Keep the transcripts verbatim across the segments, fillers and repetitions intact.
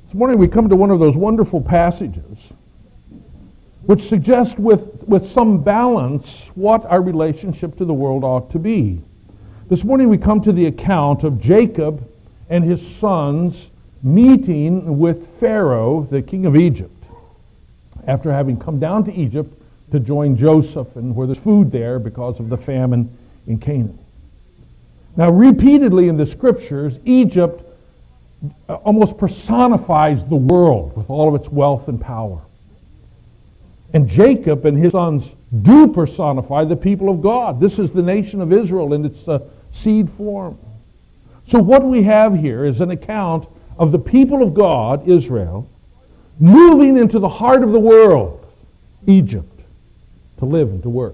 This morning we come to one of those wonderful passages which suggests with, with some balance what our relationship to the world ought to be. This morning we come to the account of Jacob and his sons meeting with Pharaoh, the king of Egypt, after having come down to Egypt to join Joseph, and where there's food there because of the famine in Canaan. Now, repeatedly in the scriptures, Egypt almost personifies the world with all of its wealth and power. And Jacob and his sons do personify the people of God. This is the nation of Israel in its uh, seed form. So what we have here is an account of the people of God, Israel, moving into the heart of the world, Egypt, to live and to work.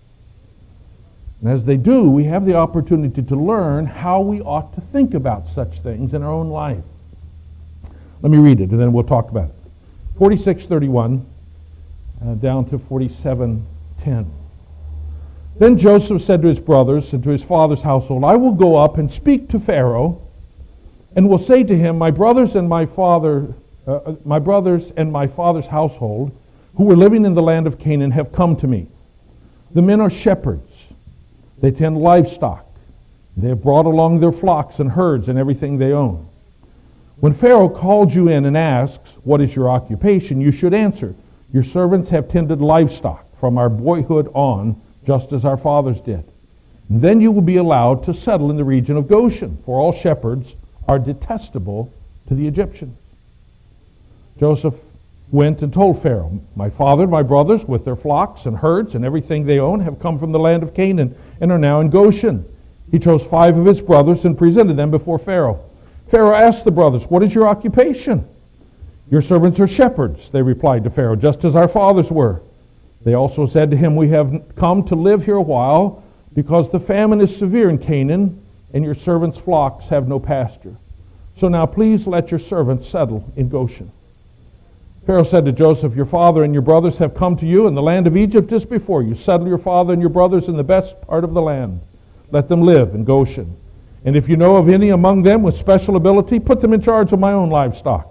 And as they do, we have the opportunity to learn how we ought to think about such things in our own life. Let me read it, and then we'll talk about it. forty-six thirty-one uh, down to forty-seven ten. Then Joseph said to his brothers and to his father's household, I will go up and speak to Pharaoh, and will say to him, My brothers and my father, uh, my brothers and my father's household, who were living in the land of Canaan, have come to me. The men are shepherds. They tend livestock. They have brought along their flocks and herds and everything they own. When Pharaoh called you in and asks, What is your occupation? You should answer, Your servants have tended livestock from our boyhood on, just as our fathers did. And then you will be allowed to settle in the region of Goshen, for all shepherds are detestable to the Egyptians. Joseph went and told Pharaoh, My father and my brothers, with their flocks and herds and everything they own, have come from the land of Canaan and are now in Goshen. He chose five of his brothers and presented them before Pharaoh. Pharaoh asked the brothers, What is your occupation? Your servants are shepherds, they replied to Pharaoh, just as our fathers were. They also said to him, We have come to live here a while, because the famine is severe in Canaan, and your servants' flocks have no pasture. So now please let your servants settle in Goshen. Pharaoh said to Joseph, Your father and your brothers have come to you, and the land of Egypt is before you. Settle your father and your brothers in the best part of the land. Let them live in Goshen. And if you know of any among them with special ability, put them in charge of my own livestock.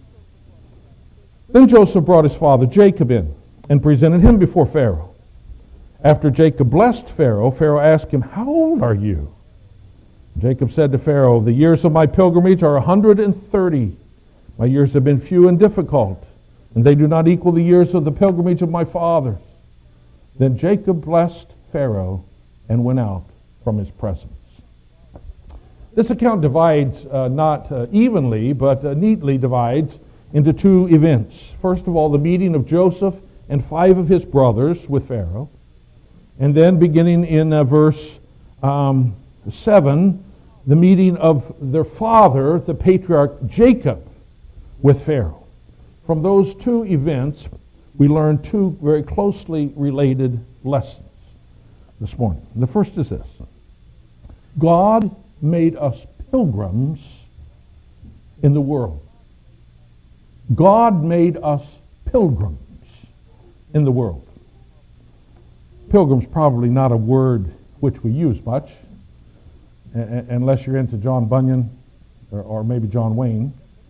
Then Joseph brought his father Jacob in and presented him before Pharaoh. After Jacob blessed Pharaoh, Pharaoh asked him, How old are you? Jacob said to Pharaoh, The years of my pilgrimage are a hundred and thirty. My years have been few and difficult, and they do not equal the years of the pilgrimage of my fathers. Then Jacob blessed Pharaoh and went out from his presence. This account divides, uh, not uh, evenly, but uh, neatly divides into two events. First of all, the meeting of Joseph and five of his brothers with Pharaoh. And then beginning in uh, verse um, seven, the meeting of their father, the patriarch Jacob, with Pharaoh. From those two events, we learn two very closely related lessons this morning. The first is this. God made us pilgrims in the world. God made us pilgrims in the world. Pilgrim's probably not a word which we use much, unless you're into John Bunyan or, or maybe John Wayne.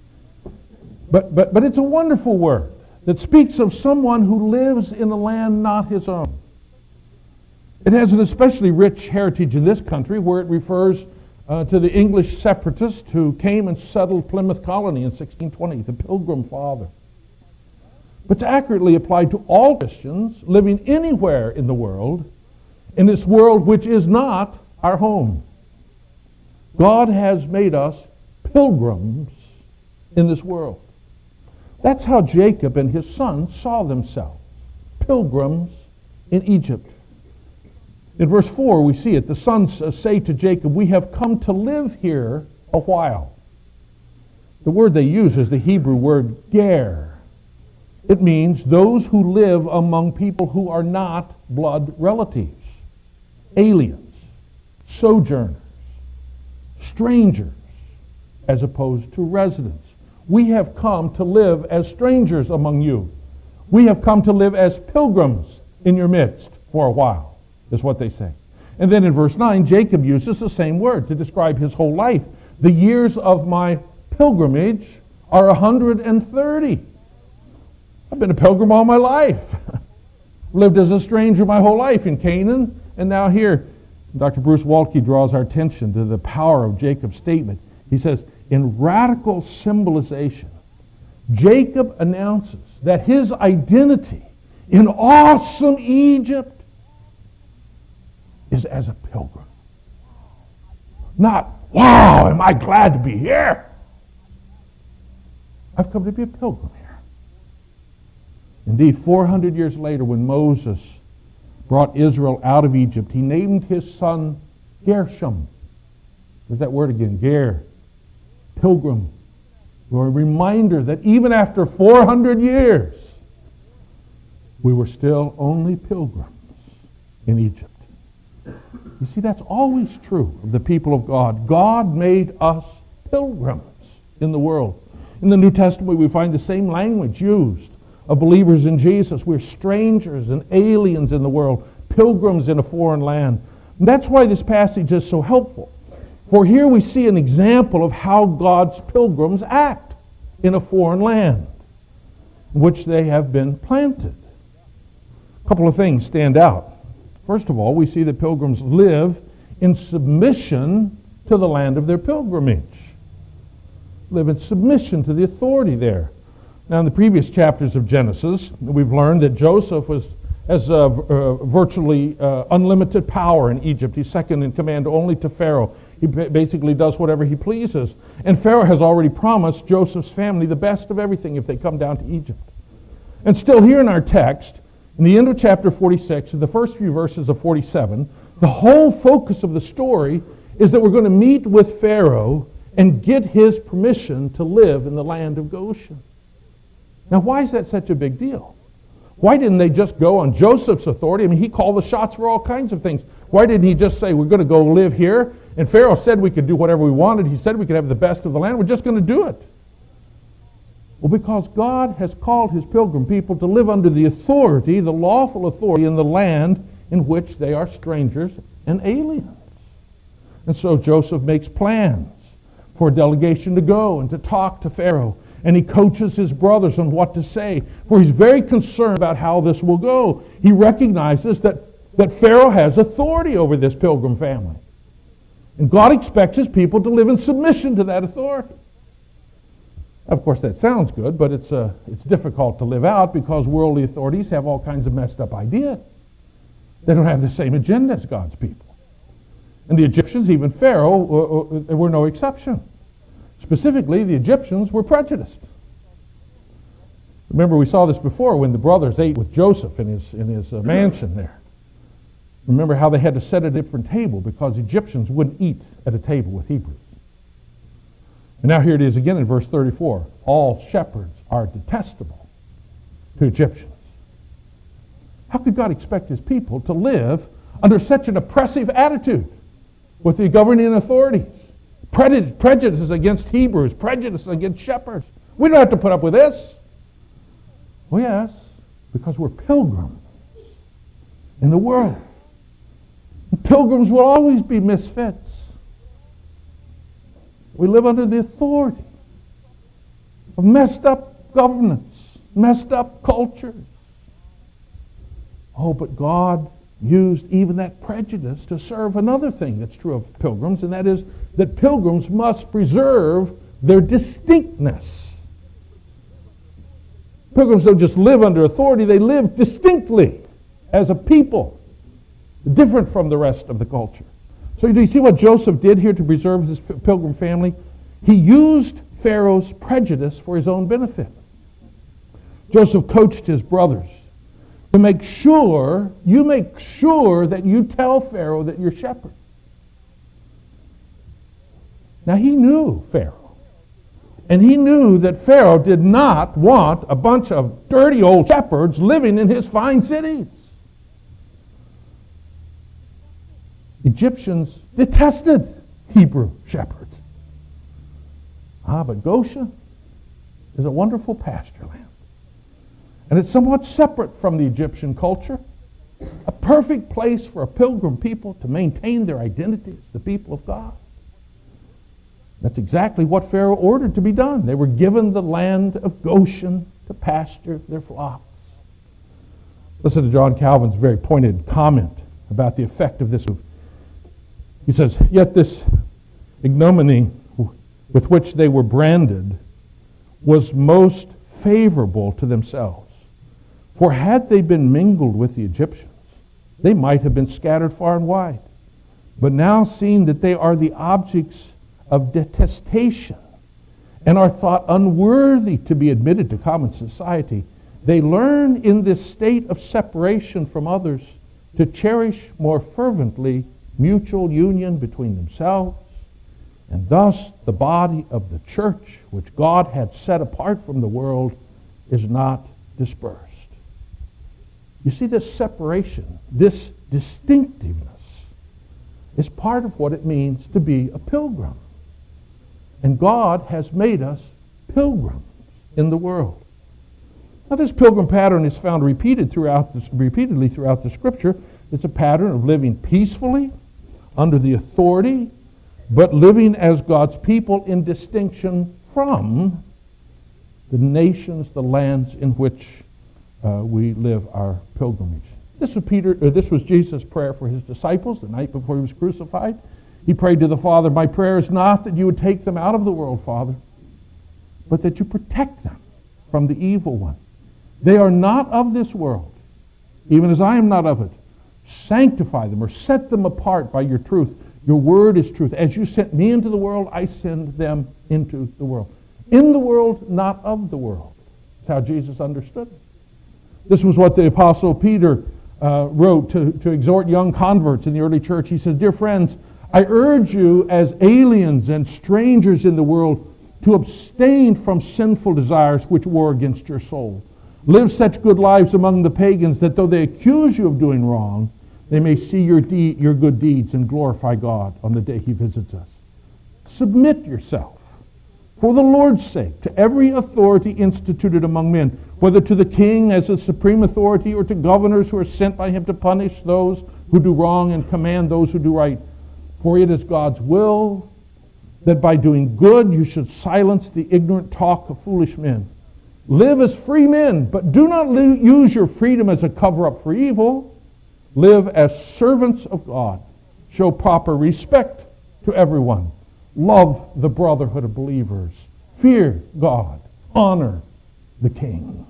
But, but, but it's a wonderful word that speaks of someone who lives in a land not his own. It has an especially rich heritage in this country, where it refers uh, to the English separatists who came and settled Plymouth Colony in sixteen twenty, the Pilgrim Father. But it's accurately applied to all Christians living anywhere in the world, in this world which is not our home. God has made us pilgrims in this world. That's how Jacob and his sons saw themselves, pilgrims in Egypt. In verse four, we see it. The sons say to Jacob, We have come to live here a while. The word they use is the Hebrew word ger. It means those who live among people who are not blood relatives, aliens, sojourners, strangers, as opposed to residents. We have come to live as strangers among you. We have come to live as pilgrims in your midst for a while, is what they say. And then in verse nine, Jacob uses the same word to describe his whole life. The years of my pilgrimage are one hundred thirty. I've been a pilgrim all my life. Lived as a stranger my whole life in Canaan, and now here. Doctor Bruce Waltke draws our attention to the power of Jacob's statement. He says, in radical symbolization, Jacob announces that his identity in awesome Egypt is as a pilgrim. Not, wow, am I glad to be here? I've come to be a pilgrim here. Indeed, four hundred years later, when Moses brought Israel out of Egypt, he named his son Gershom. There's that word again, Ger, pilgrim. Or a reminder that even after four hundred years, we were still only pilgrims in Egypt. You see, that's always true of the people of God. God made us pilgrims in the world. In the New Testament, we find the same language used of believers in Jesus. We're strangers and aliens in the world, pilgrims in a foreign land. And that's why this passage is so helpful. For here we see an example of how God's pilgrims act in a foreign land in which they have been planted. A couple of things stand out. First of all, we see that pilgrims live in submission to the land of their pilgrimage. Live in submission to the authority there. Now, in the previous chapters of Genesis, we've learned that Joseph was has uh, uh, virtually uh, unlimited power in Egypt. He's second in command only to Pharaoh. He basically does whatever he pleases. And Pharaoh has already promised Joseph's family the best of everything if they come down to Egypt. And still here in our text, in the end of chapter forty-six, in the first few verses of forty-seven, the whole focus of the story is that we're going to meet with Pharaoh and get his permission to live in the land of Goshen. Now, why is that such a big deal? Why didn't they just go on Joseph's authority? I mean, he called the shots for all kinds of things. Why didn't he just say, we're going to go live here? And Pharaoh said we could do whatever we wanted. He said we could have the best of the land. We're just going to do it. Well, because God has called his pilgrim people to live under the authority, the lawful authority in the land in which they are strangers and aliens. And so Joseph makes plans for a delegation to go and to talk to Pharaoh. And he coaches his brothers on what to say, for he's very concerned about how this will go. He recognizes that, that Pharaoh has authority over this pilgrim family. And God expects his people to live in submission to that authority. Of course, that sounds good, but it's, uh, it's difficult to live out because worldly authorities have all kinds of messed up ideas. They don't have the same agenda as God's people. And the Egyptians, even Pharaoh, uh, were no exception. Specifically, the Egyptians were prejudiced. Remember, we saw this before when the brothers ate with Joseph in his, in his uh, mansion there. Remember how they had to set a different table because Egyptians wouldn't eat at a table with Hebrews. And now here it is again in verse thirty-four. All shepherds are detestable to Egyptians. How could God expect his people to live under such an oppressive attitude with the governing authorities? Prejudices against Hebrews, prejudices against shepherds. We don't have to put up with this. Well, yes, because we're pilgrims in the world. And pilgrims will always be misfits. We live under the authority of messed up governments, messed up cultures. Oh, but God used even that prejudice to serve another thing that's true of pilgrims, and that is that pilgrims must preserve their distinctness. Pilgrims don't just live under authority, they live distinctly as a people, different from the rest of the culture. So do you see what Joseph did here to preserve his pilgrim family? He used Pharaoh's prejudice for his own benefit. Joseph coached his brothers to make sure, you make sure that you tell Pharaoh that you're shepherds. Now he knew Pharaoh. And he knew that Pharaoh did not want a bunch of dirty old shepherds living in his fine cities. Egyptians detested Hebrew shepherds. Ah, but Goshen is a wonderful pasture land. And it's somewhat separate from the Egyptian culture. A perfect place for a pilgrim people to maintain their identity as the people of God. That's exactly what Pharaoh ordered to be done. They were given the land of Goshen to pasture their flocks. Listen to John Calvin's very pointed comment about the effect of this move. He says, "Yet this ignominy with which they were branded was most favorable to themselves. For had they been mingled with the Egyptians, they might have been scattered far and wide. But now, seeing that they are the objects of detestation and are thought unworthy to be admitted to common society, they learn in this state of separation from others to cherish more fervently mutual union between themselves, and thus the body of the church, which God had set apart from the world, is not dispersed." You see, this separation, this distinctiveness, is part of what it means to be a pilgrim. And God has made us pilgrims in the world. Now, this pilgrim pattern is found repeated throughout this, repeatedly throughout the Scripture. It's a pattern of living peacefully, under the authority, but living as God's people in distinction from the nations, the lands in which uh, we live our pilgrimage. This was Peter. Uh, this was Jesus' prayer for his disciples the night before he was crucified. He prayed to the Father, "My prayer is not that you would take them out of the world, Father, but that you protect them from the evil one. They are not of this world, even as I am not of it. Sanctify them," or set them apart by your truth. Your word is truth. As you sent me into the world, I send them into the world. In the world, not of the world. That's how Jesus understood it. This was what the Apostle Peter uh, wrote to, to exhort young converts in the early church. He says, "Dear friends, I urge you as aliens and strangers in the world to abstain from sinful desires which war against your soul. Live such good lives among the pagans that though they accuse you of doing wrong, they may see your de- your good deeds and glorify God on the day he visits us. Submit yourself, for the Lord's sake, to every authority instituted among men, whether to the king as a supreme authority or to governors who are sent by him to punish those who do wrong and command those who do right. For it is God's will that by doing good you should silence the ignorant talk of foolish men. Live as free men, but do not li- use your freedom as a cover-up for evil. Live as servants of God. Show proper respect to everyone. Love the brotherhood of believers. Fear God. Honor the king."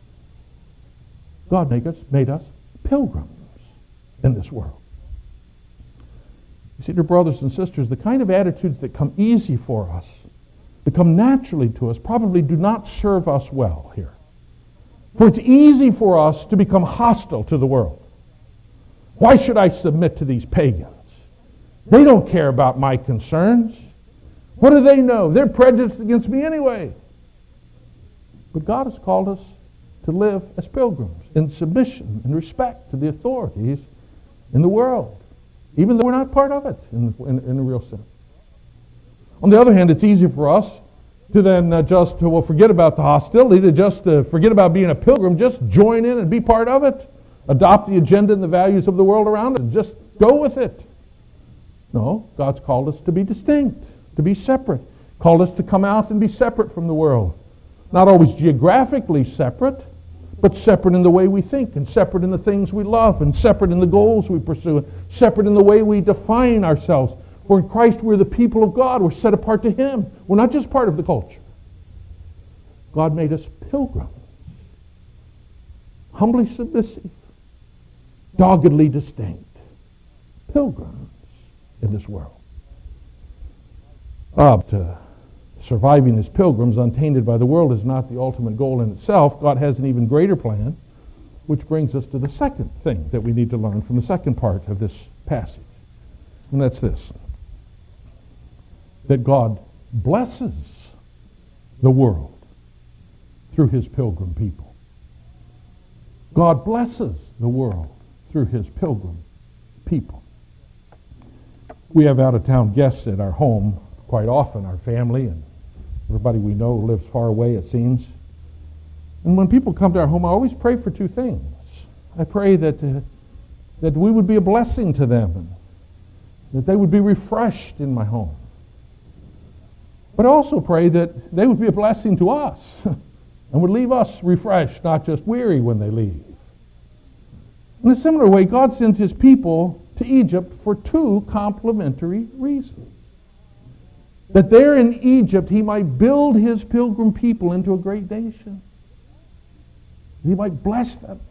God made us, made us pilgrims in this world. You see, dear brothers and sisters, the kind of attitudes that come easy for us, that come naturally to us, probably do not serve us well here. For it's easy for us to become hostile to the world. Why should I submit to these pagans? They don't care about my concerns. What do they know? They're prejudiced against me anyway. But God has called us to live as pilgrims in submission and respect to the authorities in the world, even though we're not part of it in, in, in a real sense. On the other hand, it's easy for us to then uh, just, uh, well, forget about the hostility, to just uh, forget about being a pilgrim, just join in and be part of it, adopt the agenda and the values of the world around us, and just go with it. No, God's called us to be distinct, to be separate, called us to come out and be separate from the world. Not always geographically separate, but separate in the way we think, and separate in the things we love, and separate in the goals we pursue, and separate in the way we define ourselves. For in Christ we're the people of God. We're set apart to him. We're not just part of the culture. God made us pilgrims, humbly submissive, doggedly distinct, pilgrims in this world. Uh, to surviving as pilgrims untainted by the world is not the ultimate goal in itself. God has an even greater plan, which brings us to the second thing that we need to learn from the second part of this passage. And that's this: that God blesses the world through his pilgrim people. God blesses the world through his pilgrim people. We have out-of-town guests at our home quite often, our family, and everybody we know lives far away, it seems. And when people come to our home, I always pray for two things. I pray that, uh, that we would be a blessing to them, and that they would be refreshed in my home. But I also pray that they would be a blessing to us and would leave us refreshed, not just weary when they leave. In a similar way, God sends his people to Egypt for two complementary reasons. That there in Egypt he might build his pilgrim people into a great nation. He might bless them.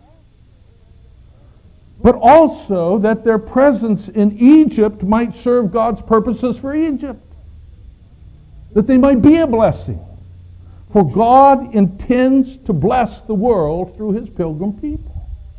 But also that their presence in Egypt might serve God's purposes for Egypt. That they might be a blessing. For God intends to bless the world through his pilgrim people.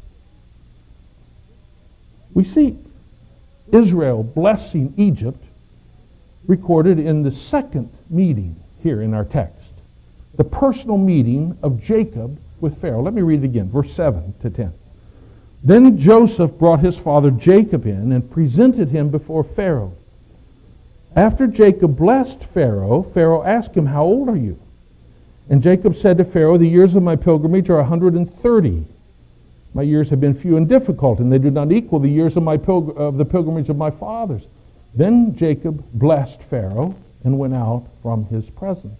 We see Israel blessing Egypt recorded in the second meeting here in our text. The personal meeting of Jacob with Pharaoh. Let me read it again, verse seven to ten. Then Joseph brought his father Jacob in and presented him before Pharaoh. After Jacob blessed Pharaoh, Pharaoh asked him, "How old are you?" And Jacob said to Pharaoh, "The years of my pilgrimage are one hundred thirty. My years have been few and difficult, and they do not equal the years of, my pilgr- of the pilgrimage of my fathers." Then Jacob blessed Pharaoh and went out from his presence.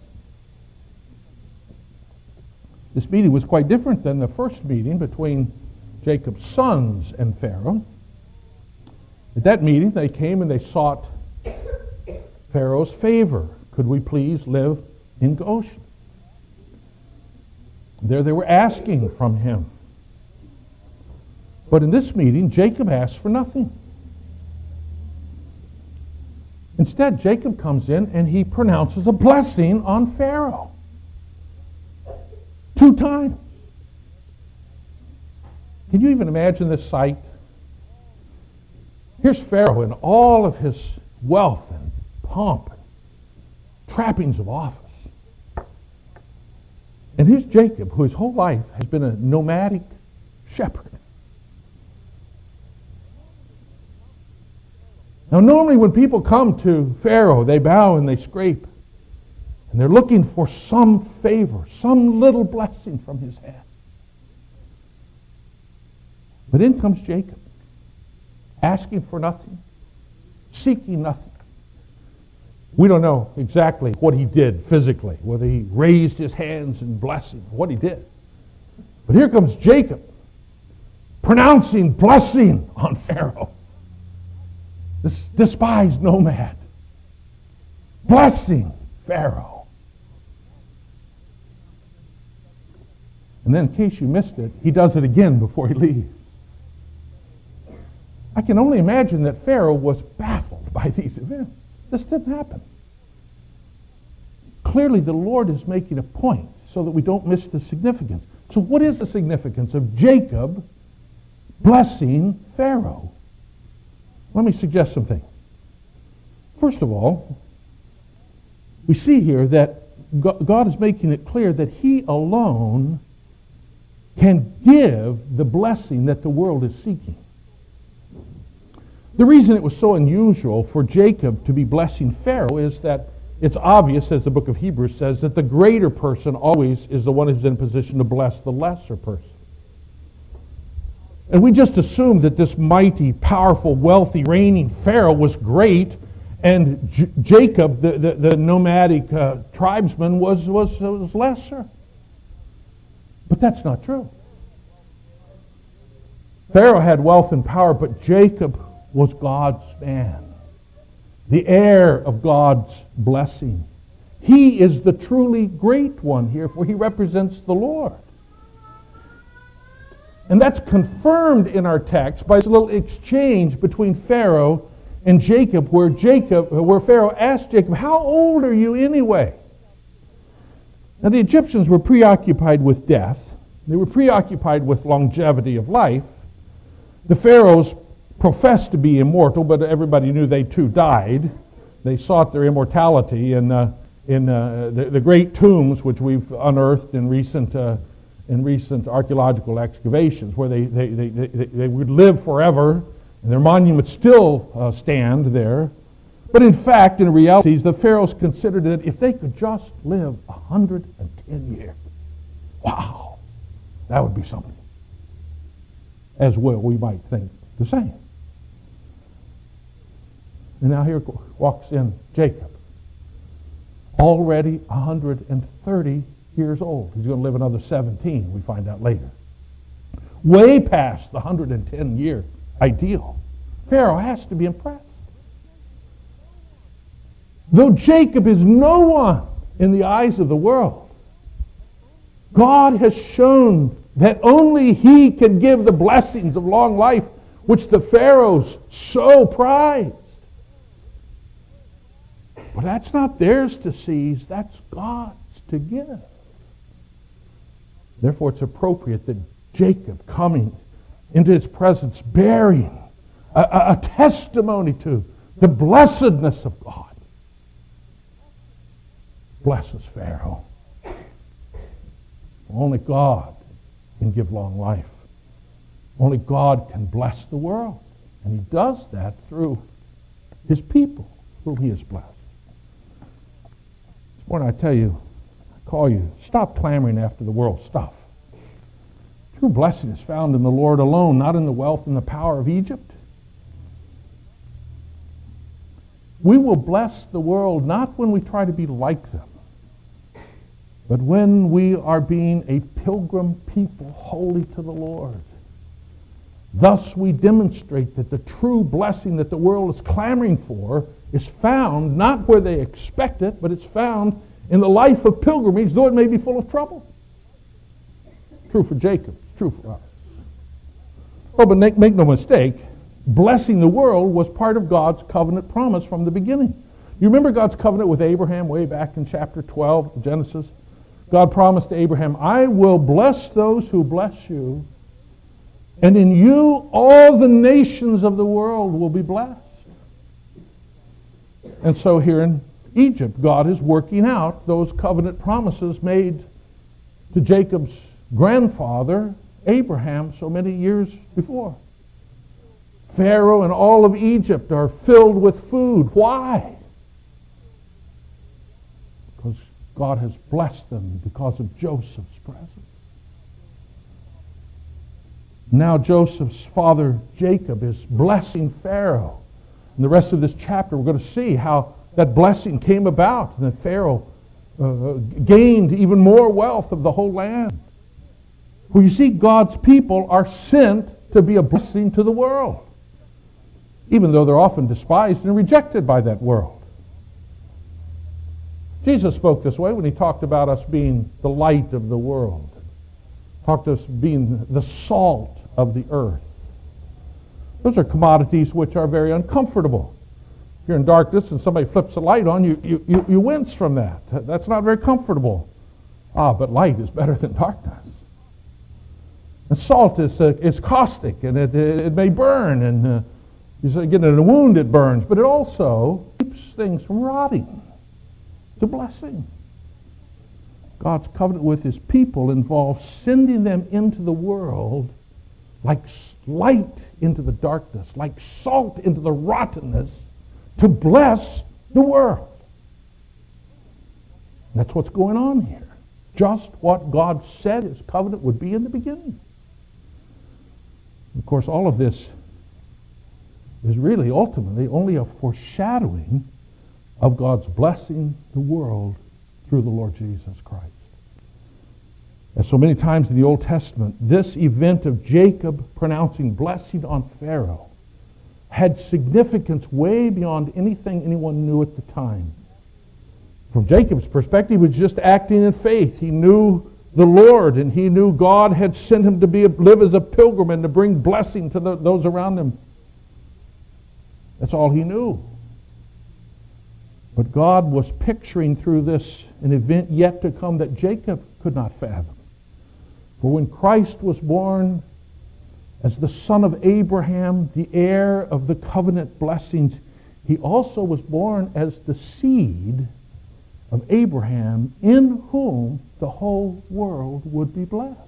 This meeting was quite different than the first meeting between Jacob's sons and Pharaoh. At that meeting, they came and they sought Pharaoh's favor. Could we please live in Goshen? There they were asking from him. But in this meeting, Jacob asked for nothing. Instead, Jacob comes in and he pronounces a blessing on Pharaoh. Two times. Can you even imagine this sight? Here's Pharaoh in all of his wealth and pomp and trappings of office. And here's Jacob, who his whole life has been a nomadic shepherd. Now, normally when people come to Pharaoh, they bow and they scrape. And they're looking for some favor, some little blessing from his hand. But in comes Jacob, asking for nothing, seeking nothing. We don't know exactly what he did physically, whether he raised his hands in blessing, what he did. But here comes Jacob, pronouncing blessing on Pharaoh. This despised nomad. Blessing Pharaoh. And then, in case you missed it, he does it again before he leaves. I can only imagine that Pharaoh was baffled by these events. This didn't happen. Clearly, the Lord is making a point so that we don't miss the significance. So what is the significance of Jacob blessing Pharaoh? Let me suggest something. First of all, we see here that God is making it clear that he alone can give the blessing that the world is seeking. The reason it was so unusual for Jacob to be blessing Pharaoh is that it's obvious, as the book of Hebrews says, that the greater person always is the one who's in position to bless the lesser person. And we just assumed that this mighty, powerful, wealthy, reigning Pharaoh was great, and J- Jacob, the, the, the nomadic uh, tribesman, was, was, was lesser. But that's not true. Pharaoh had wealth and power, but Jacob was God's man, the heir of God's blessing. He is the truly great one here, for he represents the Lord. And that's confirmed in our text by this little exchange between Pharaoh and Jacob, where Jacob, where Pharaoh asked Jacob, "How old are you anyway?" Now the Egyptians were preoccupied with death. They were preoccupied with longevity of life. The pharaohs professed to be immortal, but everybody knew they too died. They sought their immortality in uh, in uh, the, the great tombs which we've unearthed in recent uh, in recent archaeological excavations, where they they, they, they, they would live forever, and their monuments still uh, stand there. But in fact, in reality, the pharaohs considered that if they could just live one hundred ten years, wow, that would be something. As well, we might think the same. And now here walks in Jacob, already one hundred thirty years old. He's going to live another seventeen, we find out later. Way past the one hundred ten year ideal. Pharaoh has to be impressed. Though Jacob is no one in the eyes of the world, God has shown that only he can give the blessings of long life which the Pharaohs so prized. But that's not theirs to seize, that's God's to give. Therefore it's appropriate that Jacob, coming into his presence, bearing a, a, a testimony to the blessedness of God, blesses Pharaoh. Only God can give long life. Only God can bless the world. And he does that through his people, whom he has blessed. This morning I tell you, I call you, stop clamoring after the world's stuff. True blessing is found in the Lord alone, not in the wealth and the power of Egypt. We will bless the world not when we try to be like them, but when we are being a pilgrim people holy to the Lord. Thus we demonstrate that the true blessing that the world is clamoring for is found not where they expect it, but it's found in the life of pilgrimage, though it may be full of trouble. True for Jacob, true for us. Oh, but make, make no mistake, blessing the world was part of God's covenant promise from the beginning. You remember God's covenant with Abraham way back in chapter twelve of Genesis? God promised to Abraham, I will bless those who bless you, and in you all the nations of the world will be blessed. And so here in Egypt, God is working out those covenant promises made to Jacob's grandfather, Abraham, so many years before. Pharaoh and all of Egypt are filled with food. Why? Because God has blessed them because of Joseph's presence. Now Joseph's father Jacob is blessing Pharaoh. In the rest of this chapter we're going to see how that blessing came about and that Pharaoh uh, gained even more wealth of the whole land. For you see, God's people are sent to be a blessing to the world, even though they're often despised and rejected by that world. Jesus spoke this way when he talked about us being the light of the world. Talked to us being the salt of the earth. Those are commodities which are very uncomfortable. If you're in darkness and somebody flips a light on, you, you, you, you wince from that. That's not very comfortable. Ah, but light is better than darkness. And salt is, uh, is caustic, and it, it, it may burn, and uh, you get in a wound, it burns, but it also keeps things from rotting. It's a blessing. God's covenant with his people involves sending them into the world like light into the darkness, like salt into the rottenness, to bless the world. And that's what's going on here. Just what God said his covenant would be in the beginning. Of course, all of this is really ultimately only a foreshadowing of God's blessing the world through the Lord Jesus Christ. As so many times in the Old Testament, this event of Jacob pronouncing blessing on Pharaoh had significance way beyond anything anyone knew at the time. From Jacob's perspective, he was just acting in faith. He knew the Lord, and he knew God had sent him to be a, live as a pilgrim and to bring blessing to the, those around him. That's all he knew. But God was picturing through this an event yet to come that Jacob could not fathom. For when Christ was born as the son of Abraham, the heir of the covenant blessings, he also was born as the seed of Abraham, in whom the whole world would be blessed.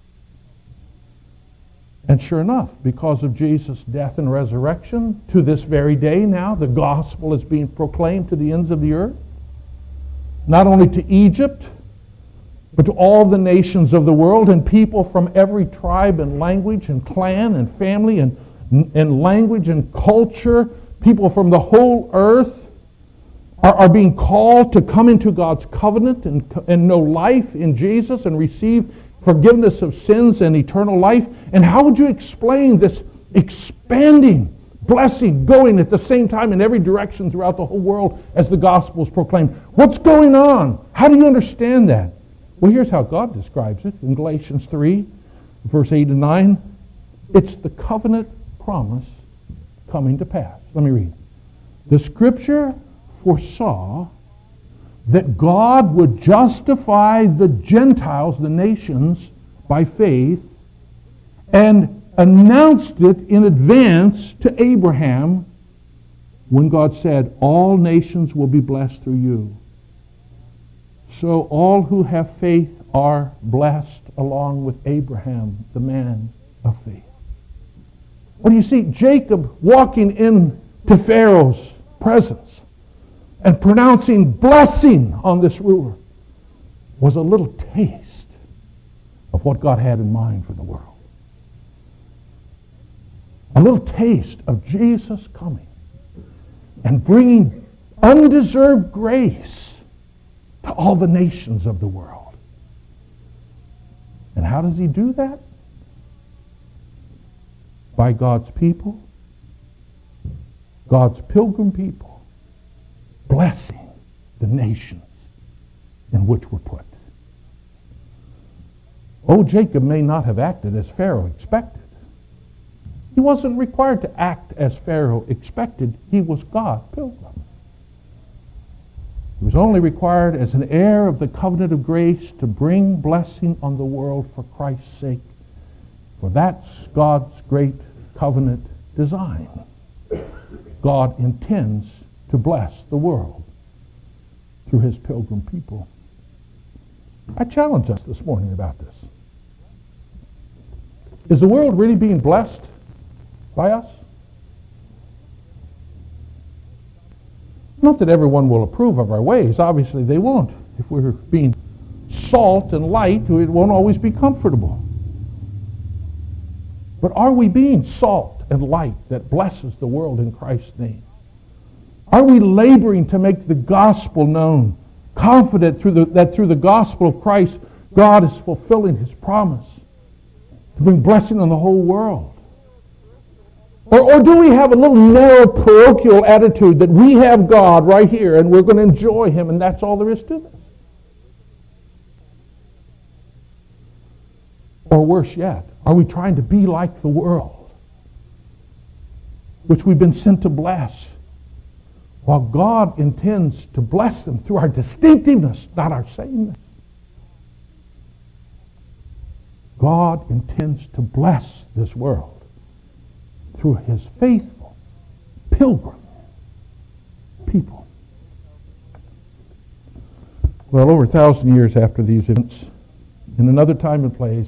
And sure enough, because of Jesus' death and resurrection, to this very day now, the gospel is being proclaimed to the ends of the earth. Not only to Egypt, but to all the nations of the world, and people from every tribe and language and clan and family and, and language and culture, people from the whole earth are, are being called to come into God's covenant and, and know life in Jesus and receive forgiveness of sins and eternal life. And how would you explain this expanding blessing going at the same time in every direction throughout the whole world as the gospel is proclaimed? What's going on? How do you understand that? Well, here's how God describes it in Galatians three, verse eight and nine. It's the covenant promise coming to pass. Let me read. The Scripture foresaw that God would justify the Gentiles, the nations, by faith, and announced it in advance to Abraham when God said, all nations will be blessed through you. So all who have faith are blessed along with Abraham, the man of faith. What do you see? Jacob walking into Pharaoh's presence and pronouncing blessing on this ruler was a little taste of what God had in mind for the world. A little taste of Jesus coming and bringing undeserved grace to all the nations of the world. And how does he do that? By God's people, God's pilgrim people, blessing the nations in which we're put. Oh, Jacob may not have acted as Pharaoh expected. He wasn't required to act as Pharaoh expected. He was God's pilgrim. He was only required as an heir of the covenant of grace to bring blessing on the world for Christ's sake. For that's God's great covenant design. God intends to bless the world through his pilgrim people. I challenge us this morning about this. Is the world really being blessed by us? Not that everyone will approve of our ways. Obviously they won't. If we're being salt and light, it won't always be comfortable. But are we being salt and light that blesses the world in Christ's name? Are we laboring to make the gospel known, confident through the, that through the gospel of Christ, God is fulfilling his promise to bring blessing on the whole world? Or, or do we have a little narrow parochial attitude that we have God right here and we're going to enjoy him and that's all there is to this? Or worse yet, are we trying to be like the world, which we've been sent to bless, while God intends to bless them through our distinctiveness, not our sameness? God intends to bless this world through his faithful, pilgrim people. Well, over a thousand years after these events, in another time and place,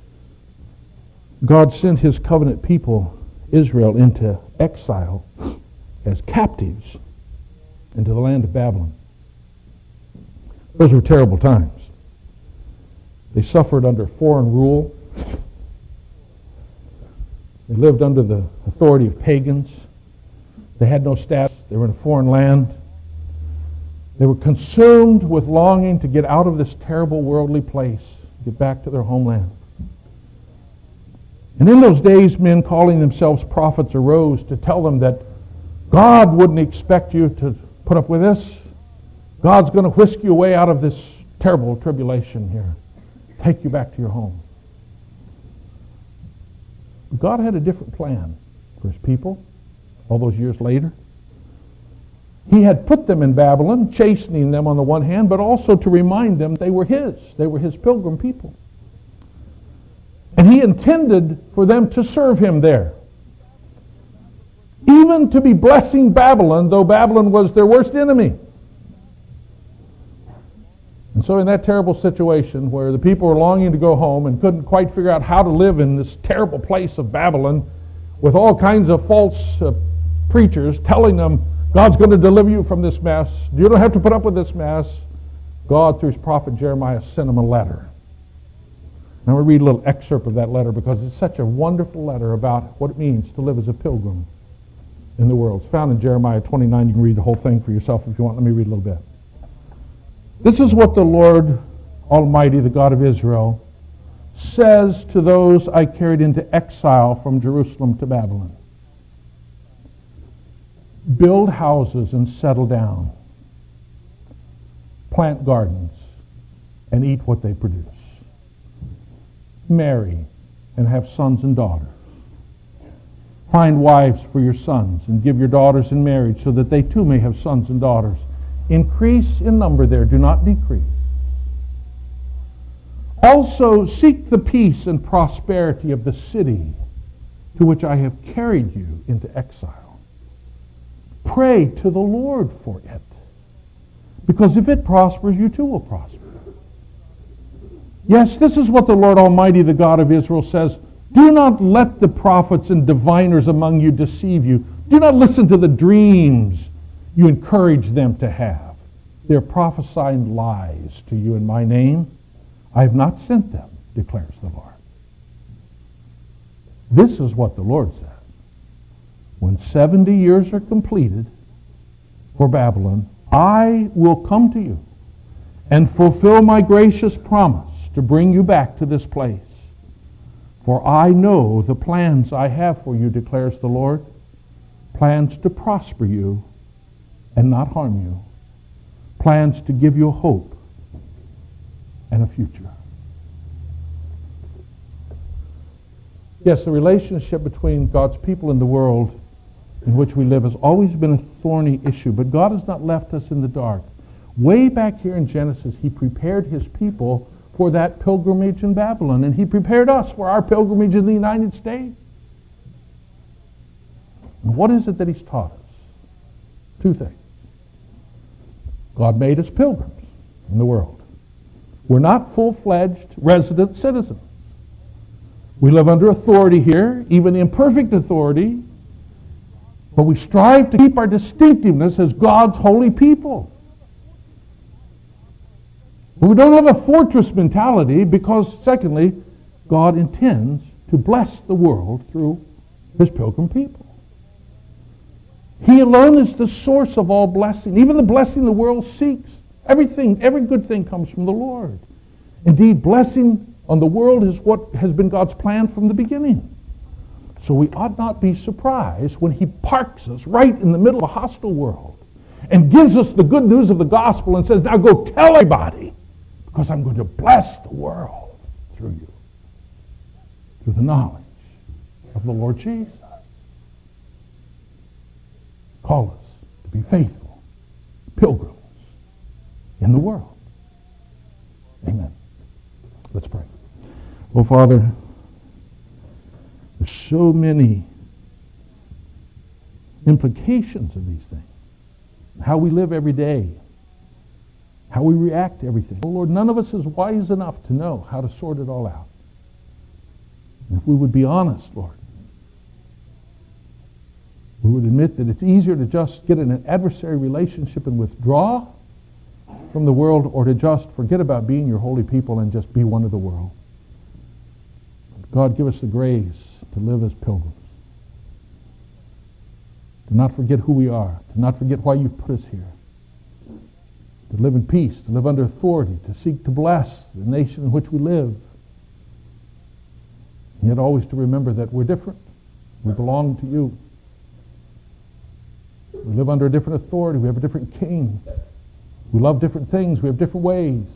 God sent his covenant people, Israel, into exile as captives into the land of Babylon. Those were terrible times. They suffered under foreign rule. They lived under the authority of pagans. They had no status. They were in a foreign land. They were consumed with longing to get out of this terrible worldly place, get back to their homeland. And in those days, men calling themselves prophets arose to tell them that God wouldn't expect you to put up with this. God's going to whisk you away out of this terrible tribulation here, take you back to your home. God had a different plan for his people all those years later. He had put them in Babylon, chastening them on the one hand, but also to remind them they were his. They were his pilgrim people. And he intended for them to serve him there. Even to be blessing Babylon, though Babylon was their worst enemy. And so in that terrible situation where the people were longing to go home and couldn't quite figure out how to live in this terrible place of Babylon with all kinds of false uh, preachers telling them, God's going to deliver you from this mess. You don't have to put up with this mess. God, through his prophet Jeremiah, sent them a letter. Now we read a little excerpt of that letter because it's such a wonderful letter about what it means to live as a pilgrim. in the world. It's found in Jeremiah twenty-nine. You can read the whole thing for yourself if you want. Let me read a little bit. This is what the Lord Almighty, the God of Israel, says to those I carried into exile from Jerusalem to Babylon. Build houses and settle down. Plant gardens and eat what they produce. Marry and have sons and daughters. Find wives for your sons and give your daughters in marriage so that they too may have sons and daughters. Increase in number there, do not decrease. Also seek the peace and prosperity of the city to which I have carried you into exile. Pray to the Lord for it, because if it prospers, you too will prosper. Yes, this is what the Lord Almighty, the God of Israel, says. Do not let the prophets and diviners among you deceive you. Do not listen to the dreams you encourage them to have. They are prophesying lies to you in my name. I have not sent them, declares the Lord. This is what the Lord said. When seventy years are completed for Babylon, I will come to you and fulfill my gracious promise to bring you back to this place. For I know the plans I have for you, declares the Lord, plans to prosper you and not harm you, plans to give you a hope and a future. Yes, the relationship between God's people and the world in which we live has always been a thorny issue, but God has not left us in the dark. Way back here in Genesis, he prepared his people for that pilgrimage in Babylon, and he prepared us for our pilgrimage in the United States. And what is it that he's taught us? Two things. God made us pilgrims in the world. We're not full-fledged resident citizens. We live under authority here, even imperfect authority, but we strive to keep our distinctiveness as God's holy people. We don't have a fortress mentality because, secondly, God intends to bless the world through his pilgrim people. He alone is the source of all blessing, even the blessing the world seeks. Everything, every good thing comes from the Lord. Indeed, blessing on the world is what has been God's plan from the beginning. So we ought not be surprised when he parks us right in the middle of a hostile world and gives us the good news of the gospel and says, now go tell everybody, because I'm going to bless the world through you, through the knowledge of the Lord Jesus. Call us to be faithful pilgrims in the world. Amen. Let's pray. Oh, Father, there's so many implications of these things. How we live every day. How we react to everything. Oh, Lord, none of us is wise enough to know how to sort it all out. And if we would be honest, Lord, we would admit that it's easier to just get in an adversary relationship and withdraw from the world, or to just forget about being your holy people and just be one of the world. God, give us the grace to live as pilgrims. To not forget who we are. To not forget why you've put us here. To live in peace. To live under authority. To seek to bless the nation in which we live. And yet always to remember that we're different. We belong to you. We live under a different authority. We have a different king. We love different things. We have different ways.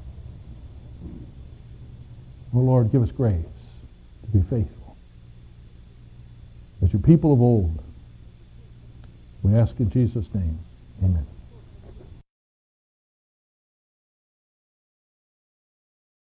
Oh, Lord, give us grace to be faithful. As your people of old, we ask in Jesus' name, amen.